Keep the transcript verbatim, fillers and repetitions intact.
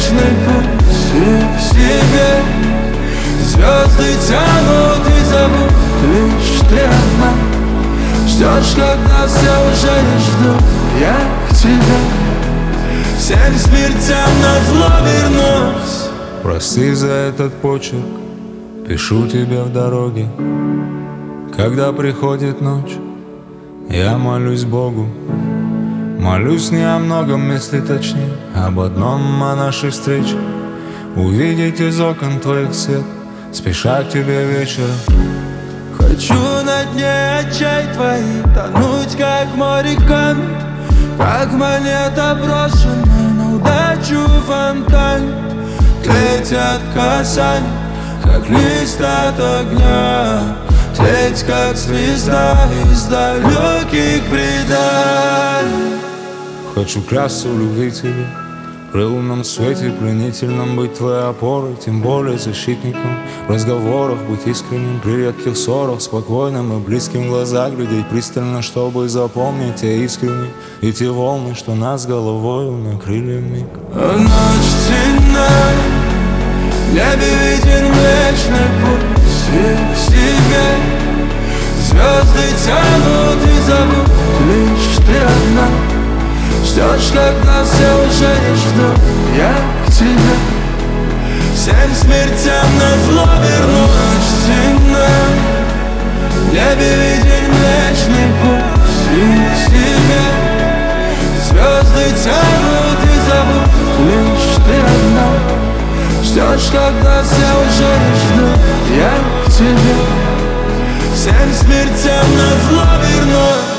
вечный путь к себе. Звезды тянут и зовут, лишь ты одна ждешь, когда все уже не ждут. Я к тебе всем смертям назло вернусь. Прости за этот почерк, пишу тебе в дороге. Когда приходит ночь, я молюсь Богу. Молюсь не о многом, если точнее, об одном, о нашей встрече. Увидеть из окон твоих свет, спеша к тебе вечером. Хочу на дне очей твоих тонуть, как в море камень, как монета, брошенная на удачу в фонтане. Тлеть от касаний, как лист от огня, тлеть, как звезда из далеких преданий. Хочу клясться в любви тебе, при лунном свете пленительном быть твоей опорой, тем более защитником. В разговорах быть искренним, при редких ссорах спокойным и близким в глаза глядеть пристально, чтобы запомнить те искренне и те волны, что нас головою накрыли вмиг. Ночь темная, в небе виден вечный путь к себе. Звезды тянут и зовут, лишь ты одна ждешь, когда все уже не ждут. Я к тебе всем смертям назло верну. Ночь темная, в небе виден вечный путь к себе. Звезды тянут и зовут, лишь ты одна ждешь, когда все уже не ждут. Я к тебе всем смертям назло верну.